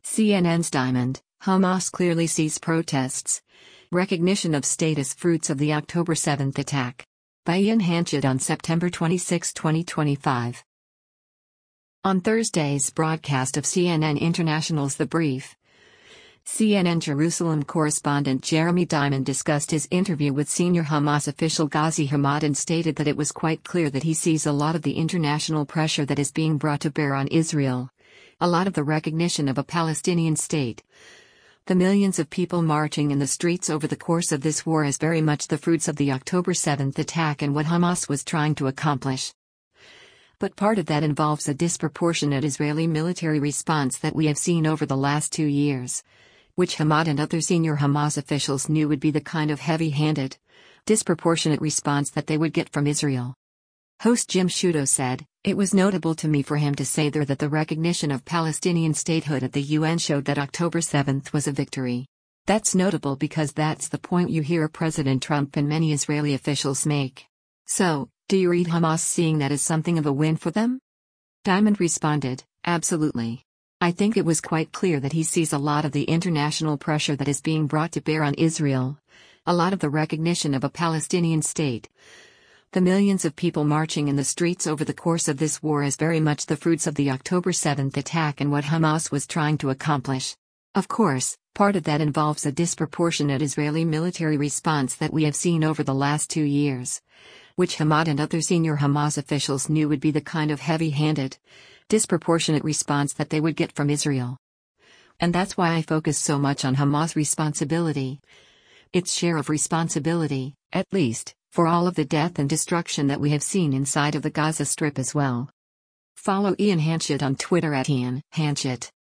CNN's Diamond, Hamas clearly sees protests. Recognition of state as fruits of the October 7th attack. By Ian Hanchett on September 26, 2025. On Thursday's broadcast of CNN International's The Brief, CNN Jerusalem correspondent Jeremy Diamond discussed his interview with senior Hamas official Ghazi Hamad and stated that it was quite clear that he sees a lot of the international pressure that is being brought to bear on Israel, a lot of the recognition of a Palestinian state. The millions of people marching in the streets over the course of this war is very much the fruits of the October 7th attack and what Hamas was trying to accomplish. But part of that involves a disproportionate Israeli military response that we have seen over the last 2 years, which Hamad and other senior Hamas officials knew would be the kind of heavy-handed, disproportionate response that they would get from Israel. Host Jim Sciutto said, "It was notable to me for him to say there that the recognition of Palestinian statehood at the UN showed that October 7th was a victory. That's notable because that's the point you hear President Trump and many Israeli officials make. So, do you read Hamas seeing that as something of a win for them?" Diamond responded, "Absolutely. I think it was quite clear that he sees a lot of the international pressure that is being brought to bear on Israel, a lot of the recognition of a Palestinian state. The millions of people marching in the streets over the course of this war is very much the fruits of the October 7th attack and what Hamas was trying to accomplish. Of course, part of that involves a disproportionate Israeli military response that we have seen over the last 2 years, which Hamad and other senior Hamas officials knew would be the kind of heavy-handed, disproportionate response that they would get from Israel. And that's why I focus so much on Hamas' responsibility. Its share of responsibility, at least, for all of the death and destruction that we have seen inside of the Gaza Strip as well." Follow Ian Hanchett on Twitter @IanHanchett.